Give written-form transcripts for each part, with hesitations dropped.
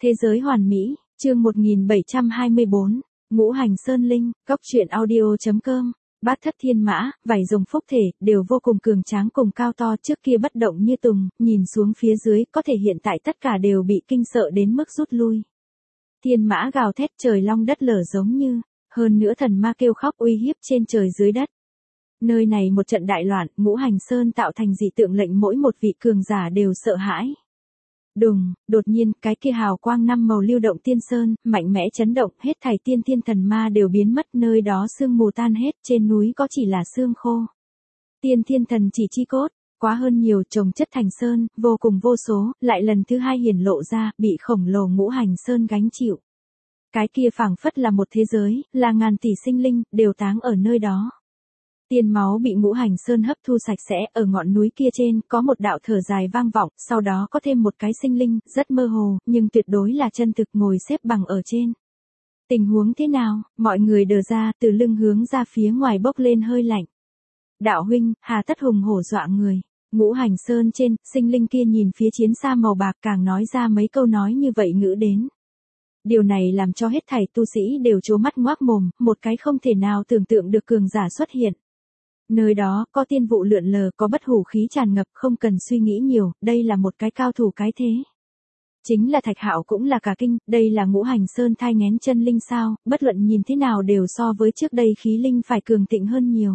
Thế giới hoàn mỹ, chương 1724, Ngũ Hành Sơn Linh, Cóc truyện audio.com. Bát thất thiên mã, vảy rồng phúc thể, đều vô cùng cường tráng cùng cao to, trước kia bất động như tùng, nhìn xuống phía dưới, có thể hiện tại tất cả đều bị kinh sợ đến mức rút lui. Thiên mã gào thét, trời long đất lở giống như, hơn nữa thần ma kêu khóc uy hiếp trên trời dưới đất. Nơi này một trận đại loạn, Ngũ Hành Sơn tạo thành dị tượng lệnh mỗi một vị cường giả đều sợ hãi. Đùng, đột nhiên, cái kia hào quang năm màu lưu động tiên sơn, mạnh mẽ chấn động, hết thảy tiên thiên thần ma đều biến mất, nơi đó sương mù tan hết, trên núi có chỉ là xương khô. Tiên thiên thần chỉ chi cốt, quá hơn nhiều, chồng chất thành sơn, vô cùng vô số, lại lần thứ hai hiển lộ ra, bị khổng lồ Ngũ Hành Sơn gánh chịu. Cái kia phảng phất là một thế giới, là ngàn tỷ sinh linh, đều táng ở nơi đó. Tiên máu bị Ngũ Hành Sơn hấp thu sạch sẽ, ở ngọn núi kia trên, có một đạo thở dài vang vọng, sau đó có thêm một cái sinh linh, rất mơ hồ, nhưng tuyệt đối là chân thực ngồi xếp bằng ở trên. Tình huống thế nào, mọi người đờ ra, từ lưng hướng ra phía ngoài bốc lên hơi lạnh. Đạo huynh, hà tất hùng hổ dọa người. Ngũ Hành Sơn trên, sinh linh kia nhìn phía chiến xa màu bạc càng nói ra mấy câu nói như vậy ngữ đến. Điều này làm cho hết thảy tu sĩ đều trố mắt ngoác mồm, một cái không thể nào tưởng tượng được cường giả xuất hiện. Nơi đó, có tiên vụ lượn lờ, có bất hủ khí tràn ngập, không cần suy nghĩ nhiều, đây là một cái cao thủ cái thế. Chính là Thạch Hạo cũng là cả kinh, đây là Ngũ Hành Sơn thai nghén chân linh sao, bất luận nhìn thế nào đều so với trước đây khí linh phải cường thịnh hơn nhiều.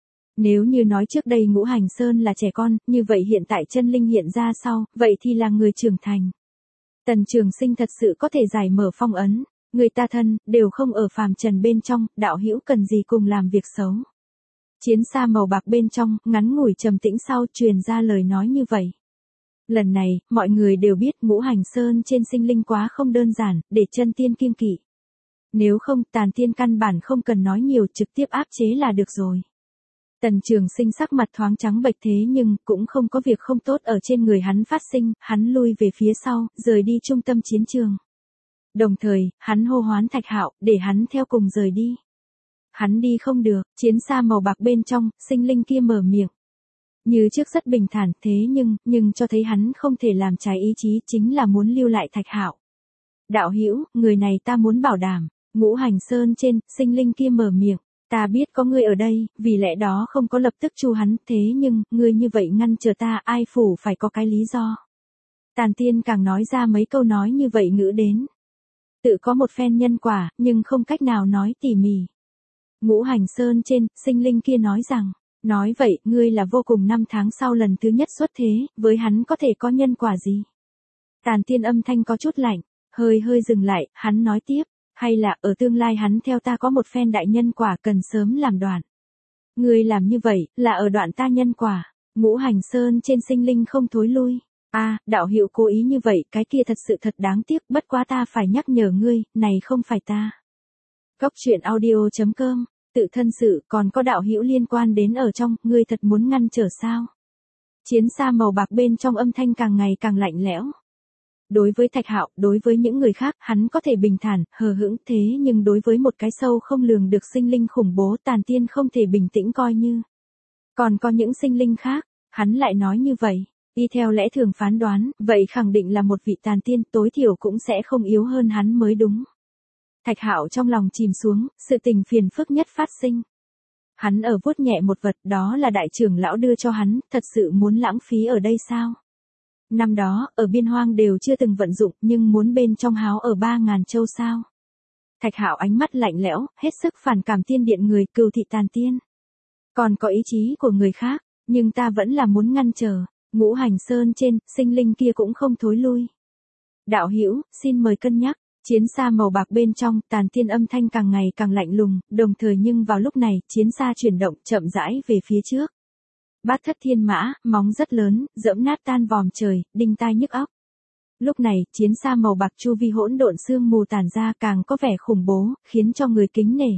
Nếu như nói trước đây Ngũ Hành Sơn là trẻ con, như vậy hiện tại chân linh hiện ra sau, vậy thì là người trưởng thành. Tần Trường Sinh thật sự có thể giải mở phong ấn, người ta thân, đều không ở phàm trần bên trong, đạo hữu cần gì cùng làm việc xấu. Chiến xa màu bạc bên trong, ngắn ngủi trầm tĩnh sau truyền ra lời nói như vậy. Lần này, mọi người đều biết Ngũ Hành Sơn trên sinh linh quá không đơn giản, để chân tiên kiêng kỵ. Nếu không, tàn tiên căn bản không cần nói nhiều, trực tiếp áp chế là được rồi. Tần Trường Sinh sắc mặt thoáng trắng bệch thế nhưng, cũng không có việc không tốt ở trên người hắn phát sinh, hắn lui về phía sau, rời đi trung tâm chiến trường. Đồng thời, hắn hô hoán Thạch Hạo, để hắn theo cùng rời đi. Hắn đi không được, chiến xa màu bạc bên trong, sinh linh kia mở miệng. Như trước rất bình thản, thế nhưng cho thấy hắn không thể làm trái ý chí, chính là muốn lưu lại Thạch Hạo. Đạo hữu, người này ta muốn bảo đảm. Ngũ Hành Sơn trên, sinh linh kia mở miệng. Ta biết có ngươi ở đây, vì lẽ đó không có lập tức chu hắn, thế nhưng, ngươi như vậy ngăn chờ ta, ai phủ phải có cái lý do. Tàn tiên càng nói ra mấy câu nói như vậy ngữ đến. Tự có một phen nhân quả, nhưng không cách nào nói tỉ mỉ. Ngũ Hành Sơn trên, sinh linh kia nói rằng, nói vậy, ngươi là vô cùng 5 tháng sau lần thứ nhất xuất thế, với hắn có thể có nhân quả gì? Tàn tiên âm thanh có chút lạnh, hơi dừng lại, hắn nói tiếp, hay là ở tương lai hắn theo ta có một phen đại nhân quả cần sớm làm đoạn. Ngươi làm như vậy, là ở đoạn ta nhân quả. Ngũ Hành Sơn trên sinh linh không thối lui. Đạo hữu cố ý như vậy, cái kia thật sự thật đáng tiếc, bất quá ta phải nhắc nhở ngươi, này không phải ta. Cóc truyện audio.com. Tự thân sự còn có đạo hữu liên quan đến ở trong, ngươi thật muốn ngăn trở sao? Chiến xa màu bạc bên trong âm thanh càng ngày càng lạnh lẽo. Đối với Thạch Hạo, đối với những người khác, hắn có thể bình thản, hờ hững, thế nhưng đối với một cái sâu không lường được sinh linh khủng bố tàn tiên không thể bình tĩnh coi như. Còn có những sinh linh khác, hắn lại nói như vậy, y theo lẽ thường phán đoán, vậy khẳng định là một vị tàn tiên tối thiểu cũng sẽ không yếu hơn hắn mới đúng. Thạch Hạo trong lòng chìm xuống, sự tình phiền phức nhất phát sinh. Hắn ở vuốt nhẹ một vật, đó là đại trưởng lão đưa cho hắn, thật sự muốn lãng phí ở đây sao? Năm đó, ở biên hoang đều chưa từng vận dụng, nhưng muốn bên trong háo ở 3.000 châu sao? Thạch Hạo ánh mắt lạnh lẽo, hết sức phản cảm tiên điện người, cừu thị tàn tiên. Còn có ý chí của người khác, nhưng ta vẫn là muốn ngăn trở. Ngũ Hành Sơn trên, sinh linh kia cũng không thối lui. Đạo hữu, xin mời cân nhắc. Chiến xa màu bạc bên trong, tàn tiên âm thanh càng ngày càng lạnh lùng, đồng thời nhưng vào lúc này, chiến xa chuyển động chậm rãi về phía trước. Bát thất thiên mã, móng rất lớn, dẫm nát tan vòm trời, đinh tai nhức óc. Lúc này, chiến xa màu bạc chu vi hỗn độn sương mù tản ra càng có vẻ khủng bố, khiến cho người kính nể.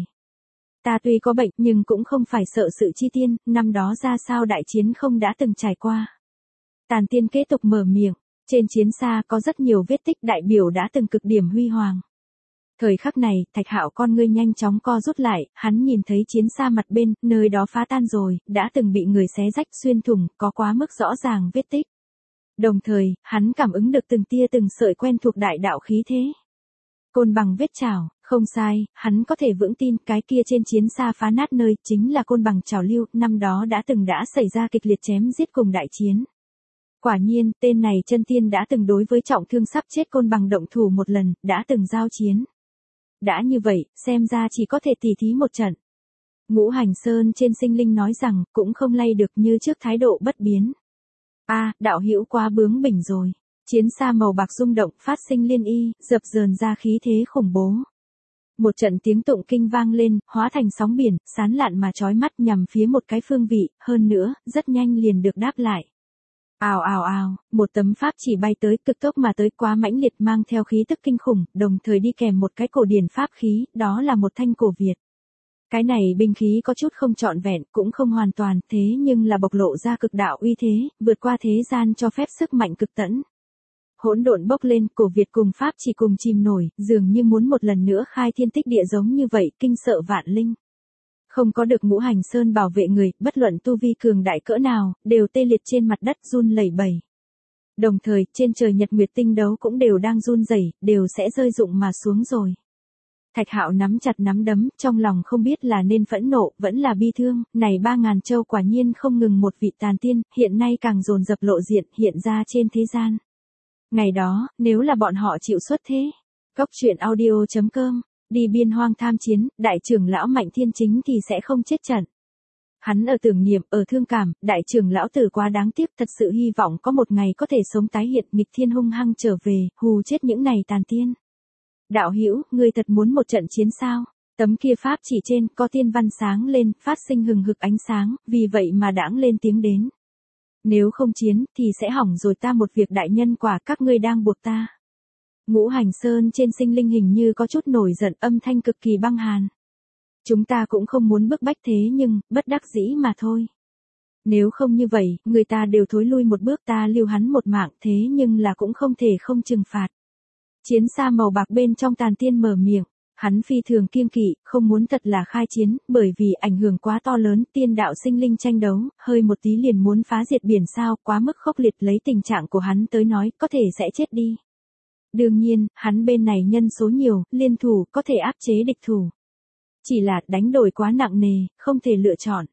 Ta tuy có bệnh nhưng cũng không phải sợ sự chi tiên, năm đó ra sao đại chiến không đã từng trải qua. Tàn tiên kế tục mở miệng. Trên chiến xa có rất nhiều vết tích đại biểu đã từng cực điểm huy hoàng. Thời khắc này, Thạch Hạo con ngươi nhanh chóng co rút lại, hắn nhìn thấy chiến xa mặt bên, nơi đó phá tan rồi, đã từng bị người xé rách xuyên thủng, có quá mức rõ ràng vết tích. Đồng thời, hắn cảm ứng được từng tia từng sợi quen thuộc đại đạo khí thế. Côn bằng vết chảo, không sai, hắn có thể vững tin cái kia trên chiến xa phá nát nơi chính là côn bằng trảo lưu, năm đó đã xảy ra kịch liệt chém giết cùng đại chiến. Quả nhiên, tên này chân tiên đã từng đối với trọng thương sắp chết côn bằng động thủ một lần, đã từng giao chiến. Đã như vậy, xem ra chỉ có thể tỉ thí một trận. Ngũ Hành Sơn trên sinh linh nói rằng, cũng không lay được như trước thái độ bất biến. Đạo hữu quá bướng bỉnh rồi. Chiến xa màu bạc rung động, phát sinh liên y, dập dờn ra khí thế khủng bố. Một trận tiếng tụng kinh vang lên, hóa thành sóng biển, sán lạn mà chói mắt nhằm phía một cái phương vị, hơn nữa, rất nhanh liền được đáp lại. Ào ào ào, một tấm pháp chỉ bay tới, cực tốc mà tới, quá mãnh liệt, mang theo khí tức kinh khủng, đồng thời đi kèm một cái cổ điển pháp khí, đó là một thanh cổ Việt. Cái này binh khí có chút không trọn vẹn, cũng không hoàn toàn, thế nhưng là bộc lộ ra cực đạo uy thế, vượt qua thế gian cho phép sức mạnh cực tẫn. Hỗn độn bốc lên, cổ Việt cùng pháp chỉ cùng chìm nổi, dường như muốn một lần nữa khai thiên tích địa giống như vậy, kinh sợ vạn linh. Không có được Ngũ Hành Sơn bảo vệ người, bất luận tu vi cường đại cỡ nào, đều tê liệt trên mặt đất run lẩy bẩy. Đồng thời, trên trời nhật nguyệt tinh đấu cũng đều đang run rẩy, đều sẽ rơi rụng mà xuống rồi. Thạch Hạo nắm chặt nắm đấm, trong lòng không biết là nên phẫn nộ, vẫn là bi thương, này 3000 châu quả nhiên không ngừng một vị tàn tiên, hiện nay càng dồn dập lộ diện, hiện ra trên thế gian. Ngày đó, nếu là bọn họ chịu xuất thế. Cốc truyện audio.com, đi biên hoang tham chiến, đại trưởng lão Mạnh Thiên Chính thì sẽ không chết trận. Hắn ở tưởng niệm, ở thương cảm, đại trưởng lão tử quá đáng tiếc, thật sự hy vọng có một ngày có thể sống tái hiện, nghịch thiên hung hăng trở về, hù chết những này tàn tiên. Đạo hữu, ngươi thật muốn một trận chiến sao? Tấm kia pháp chỉ trên, có tiên văn sáng lên, phát sinh hừng hực ánh sáng, vì vậy mà đãng lên tiếng đến. Nếu không chiến, thì sẽ hỏng rồi ta một việc đại nhân quả, các ngươi đang buộc ta. Ngũ Hành Sơn trên sinh linh hình như có chút nổi giận, âm thanh cực kỳ băng hàn. Chúng ta cũng không muốn bức bách thế nhưng, bất đắc dĩ mà thôi. Nếu không như vậy, người ta đều thối lui một bước, ta lưu hắn một mạng, thế nhưng là cũng không thể không trừng phạt. Chiến xa màu bạc bên trong tàn tiên mở miệng, hắn phi thường kiêng kỵ, không muốn thật là khai chiến, bởi vì ảnh hưởng quá to lớn, tiên đạo sinh linh tranh đấu, hơi một tí liền muốn phá diệt biển sao, quá mức khốc liệt, lấy tình trạng của hắn tới nói, có thể sẽ chết đi. Đương nhiên, hắn bên này nhân số nhiều, liên thủ, có thể áp chế địch thủ. Chỉ là đánh đổi quá nặng nề, không thể lựa chọn.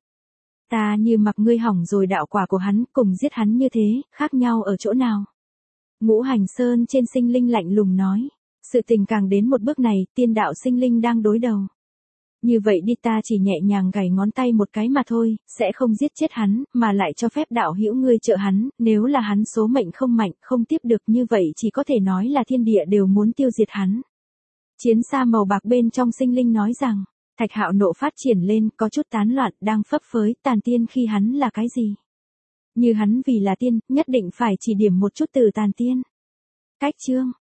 Ta như mặc ngươi hỏng rồi đạo quả của hắn, cùng giết hắn như thế, khác nhau ở chỗ nào? Ngũ Hành Sơn trên sinh linh lạnh lùng nói. Sự tình càng đến một bước này, tiên đạo sinh linh đang đối đầu. Như vậy đi, ta chỉ nhẹ nhàng gảy ngón tay một cái mà thôi, sẽ không giết chết hắn, mà lại cho phép đạo hữu ngươi trợ hắn, nếu là hắn số mệnh không mạnh, không tiếp được như vậy chỉ có thể nói là thiên địa đều muốn tiêu diệt hắn. Chiến xa màu bạc bên trong sinh linh nói rằng, Thạch Hạo nộ phát triển lên, có chút tán loạn, đang phấp phới, tàn tiên khi hắn là cái gì? Như hắn vì là tiên, nhất định phải chỉ điểm một chút từ tàn tiên. Cách chương